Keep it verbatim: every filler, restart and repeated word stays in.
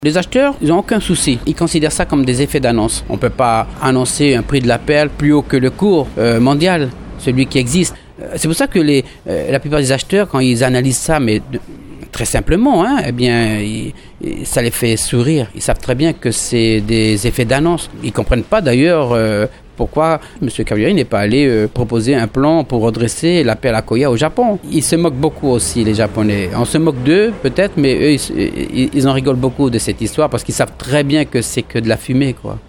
Les acheteurs, ils n'ont aucun souci. Ils considèrent ça comme des effets d'annonce. On ne peut pas annoncer un prix de la perle plus haut que le cours euh, mondial, celui qui existe. Euh, c'est pour ça que les, euh, la plupart des acheteurs, quand ils analysent ça, mais de, très simplement, hein, eh bien, ils, ça les fait sourire. Ils savent très bien que c'est des effets d'annonce. Ils ne comprennent pas d'ailleurs euh, pourquoi M. Kawajiri n'est pas allé euh, proposer un plan pour redresser la perle Akoya au Japon. Ils se moquent beaucoup aussi, les Japonais. On se moque d'eux, peut-être, mais eux, ils, ils en rigolent beaucoup de cette histoire parce qu'ils savent très bien que c'est que de la fumée, quoi.